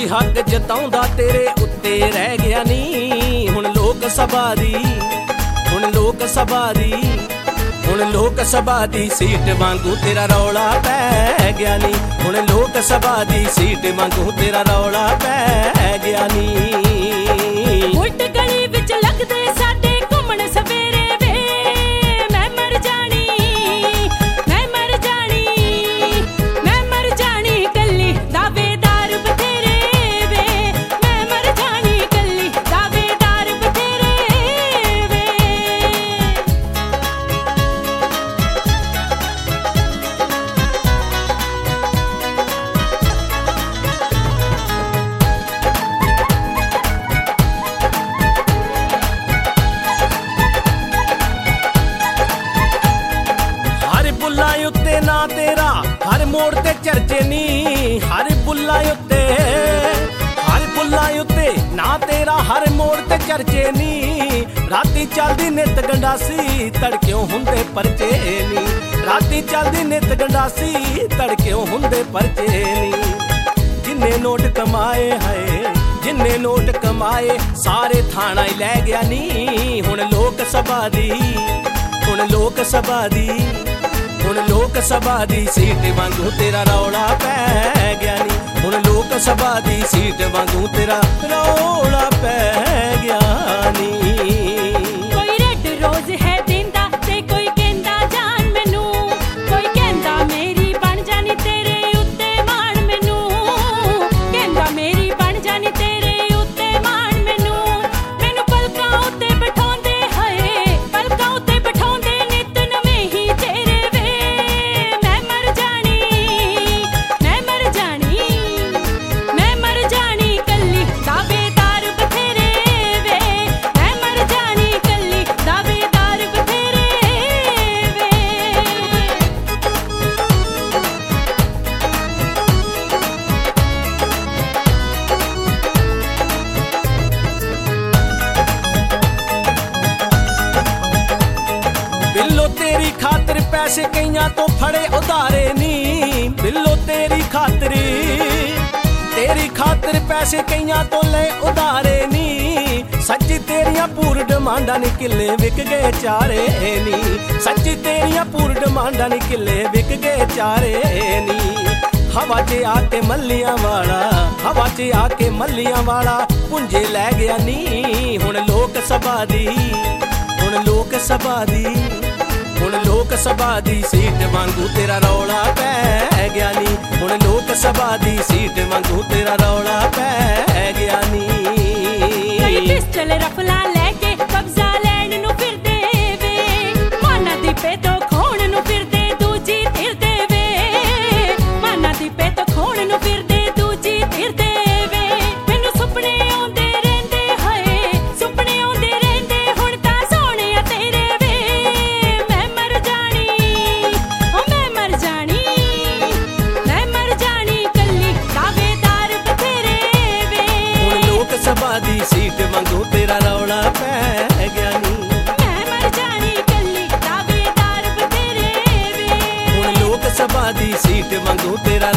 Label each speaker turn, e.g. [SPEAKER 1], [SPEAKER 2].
[SPEAKER 1] ਕੋਈ ਹੱਕ ਜਤਾਉਂਦਾ ਤੇਰੇ ਉੱਤੇ ਰਹਿ ਗਿਆ ਨੀ। ਹੁਣ ਲੋਕ ਸਭਾ ਦੀ ਹੁਣ ਲੋਕ ਸਭਾ ਦੀ ਸੀਟ ਵਾਂਗੂ ਤੇਰਾ ਰੌਲਾ ਪੈ ਗਿਆ ਨੀ। ਹੁਣ ਲੋਕ ਸਭਾ ਦੀ ਸੀਟ ਵਾਂਗੂ ਤੇਰਾ ਰੌਲਾ ਪੈ ਗਿਆ ਨੀ।
[SPEAKER 2] ਉਲਟ ਗਲੀ ਵਿੱਚ ਲੱਗਦੇ ਸਾਡੇ ਘੁੰਮਣ ਸਵੇਰੇ ਵੇ, ਮੈਂ ਮਰ ਜਾਣੀ ਕੱਲੀ ਦਾਵੇਦਾਰ ਬਥੇਰੇ ਵੇ, ਮੈਂ ਮਰ ਜਾਣੀ ਕੱਲੀ ਦਾਵੇਦਾਰ ਬਥੇਰੇ ਵੇ।
[SPEAKER 1] ਹਰ ਬੁੱਲਾਂ ਉੱਤੇ ਨਾ ਤੇਰਾ ਹਰ ਮੋੜ ਤੇ ਚਰਚੇ ਨੀ। ਹਰ ਬੁੱਲਾਂ ਉੱਤੇ ਨਾ ਤੇਰਾ ਹਰ ਮੋੜ ਤੇ ਚਰਚੇ ਨੀ। ਰਾਤੀ ਚੱਲਦੀ ਨਿਤ ਗੰਡਾਸੀ ਤੜਕਿਓਂ ਹੁੰਦੇ ਪਰਚੇ ਨੀ। ਰਾਤੀ ਚੱਲਦੀ ਨਿਤ ਗੰਡਾਸੀ ਤੜਕਿਓਂ ਹੁੰਦੇ ਪਰਚੇ ਨੀ। ਜਿੰਨੇ ਨੋਟ ਕਮਾਏ ਹਾਏ ਜਿੰਨੇ ਨੋਟ ਕਮਾਏ ਸਾਰੇ ਥਾਣਾ ਹੀ ਲੈ ਗਿਆ ਨੀ। ਹੁਣ ਲੋਕ ਸਭਾ ਦੀ ਸੀਟ ਵਾਂਗੂ ਤੇਰਾ ਰੌਲਾ ਪੈ ਗਿਆ ਨੀ। ਹੁਣ ਲੋਕ ਸਭਾ ਦੀ ਸੀਟ ਵਾਂਗੂ ਤੇਰਾ ਰੌਲਾ ਪੈ ਗਿਆ ਨੀ।
[SPEAKER 2] ਕੋਈ ਰੈੱਡ ਰੋਜ਼ ਹੈ ਦਿੰਦਾ ਤੇ ਕੋਈ ਕਹਿੰਦਾ ਜਾਨ ਮੈਨੂੰ, ਕੋਈ ਕਹਿੰਦਾ ਮੇਰੀ ਬਣ ਜਾਣੀ ਤੇਰੇ ਉੱਤੇ ਮਾਣ ਮੈਨੂੰ, ਕਹਿੰਦਾ ਮੇਰੀ ਬਣ ਜਾਣੀ ਤੇਰੇ ਉੱਤੇ ਮਾਣ ਮੈਨੂੰ। ਮੈਨੂੰ ਪਲਕਾਂ ਉੱਤੇ ਬਿਠਾਉਂਦੇ ਹਾਏ ਪਲਕਾਂ ਉੱਤੇ ਬਿਠਾਉਂਦੇ ਨਿੱਤ ਨਵੇਂ ਹੀ ਚਿਹਰੇ ਵੇ, ਮੈਂ ਮਰ ਜਾਣੀ ਕੱਲੀ ਦਾਵੇਦਾਰ ਬਥੇਰੇ ਵੇ, ਮੈਂ ਮਰ ਜਾਣੀ ਕੱਲੀ ਦਾਵੇਦਾਰ ਬਥੇਰੇ ਵੇ।
[SPEAKER 1] ਬਿੱਲੋ ਤੇਰੀ ਖਾਤਰ ਪੈਸੇ ਕਈਆਂ ਤੋਂ ਫੜੇ ਉਧਾਰੇ ਨੀ। ਬਿੱਲੋ ਤੇਰੀ ਖਾਤਰ ਪੈਸੇ ਕਈਆਂ ਤੋਂ ਲੈ ਉਧਾਰੇ ਨੀ। ਸੱਚੀ ਤੇਰੀਆਂ ਪੂਰ ਡਿਮਾਂਡਾਂ ਨੀ ਕਿੱਲੇ ਵਿਕ ਗਏ ਚਾਰੇ ਨੀ। ਸੱਚੀ ਤੇਰੀਆਂ ਪੂਰ ਡਿਮਾਂਡਾਂ ਨੀ ਕਿੱਲੇ ਵਿਕ ਗਏ ਚਾਰੇ ਨੀ। ਹਵਾ 'ਚ ਆ ਕੇ ਮੱਲੀਆਂ ਵਾਲਾ ਪੁੰਜੇ ਲੈ ਗਿਆ ਨੀ। ਹੁਣ ਲੋਕ ਸਭਾ ਦੀ ਸੀਟ ਵਾਂਗੂ ਤੇਰਾ ਰੌਲਾ ਪੈ ਗਿਆ ਨੀ। ਹੁਣ ਲੋਕ ਸਭਾ ਦੀ ਸੀਟ ਵਾਂਗੂ ਤੇਰਾ ਰੌਲਾ ਪੈ ਗਿਆ ਨੀ।
[SPEAKER 2] ਕਈ ਪਿਸਟਲ ਰਫਲਾਂ ਲੈ ਕੇ ਕਬਜ਼ਾ ਲੈਣ ਨੂੰ ਫਿਰਦੇ ਵੇ, ਮਾਨਾ ਦੀ ਪੇ ਤੋਂ ਖੋਣ ਨੂੰ ਫਿਰਦੇ ਦੂਜੀ ਧਿਰਦੇ ਵੇ, ਮਾਨਾ ਦੀ ਪੇ ਤੋਂ ਖੋਣ ਨੂੰ ਫਿਰਦੇ ਦੂਜੀ ਧਿਰਦੇ ਵੇ। ਮੈਨੂੰ ਸੁਪਨੇ ਆਉਂਦੇ ਰਹਿੰਦੇ ਹਾਏ ਸੁਪਨੇ ਆਉਂਦੇ ਰਹਿੰਦੇ ਹੁਣ ਤਾਂ ਸੋਹਣਿਆ ਤੇਰੇ ਵੇ, ਮੈਂ ਮਰ ਜਾਣੀ ਕੱਲੀ ਦਾਵੇਦਾਰ ਬਥੇਰੇ ਵੇ।
[SPEAKER 1] ਹੁਣ ਲੋਕ ਸਭਾ ਦੀ ਸੀਟ ਵਾਂਗੂ ਤੇਰਾ ਰੌਲਾ ਪੈ ਗਿਆ ਨੀ।
[SPEAKER 2] ਮੈਂ ਮਰ ਜਾਣੀ ਕੱਲੀ ਦਾਵੇਦਾਰ ਬਥੇਰੇ ਵੇ।
[SPEAKER 1] ਹੁਣ ਲੋਕ ਸਭਾ ਦੀ ਸੀਟ ਵਾਂਗੂ ਤੇਰਾ